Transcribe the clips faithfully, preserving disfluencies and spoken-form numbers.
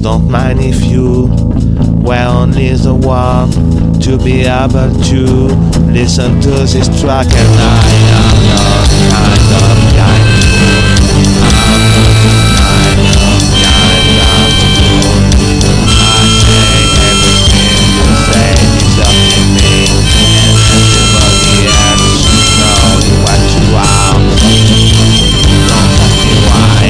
don't mind if you were only the one to be able to listen to this track. And I am not kind of guy I'm not kind of kind of fool. I say everything you say is up to me, and everybody else knows what you are. Don't ask me why.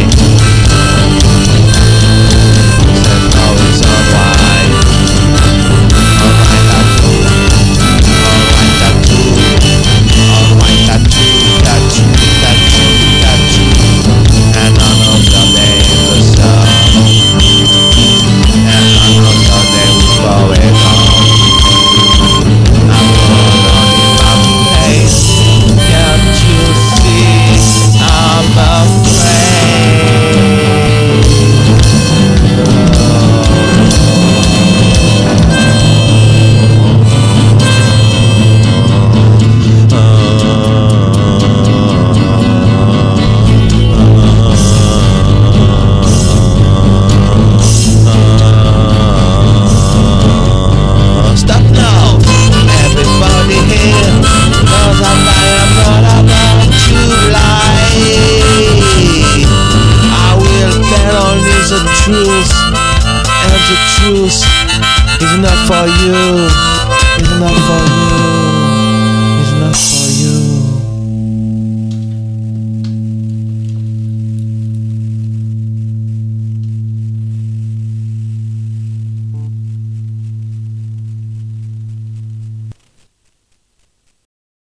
There's no reason why. Alright, that too. Alright, that too. Alright, that too. That too. That too. That too. And another day in the sun. And another day we go it on. I'm going in my place. Can't you see I'm afraid? Stop now, everybody here knows that I am not about to lie. I will tell only the truth, and the truth is not for you, is not for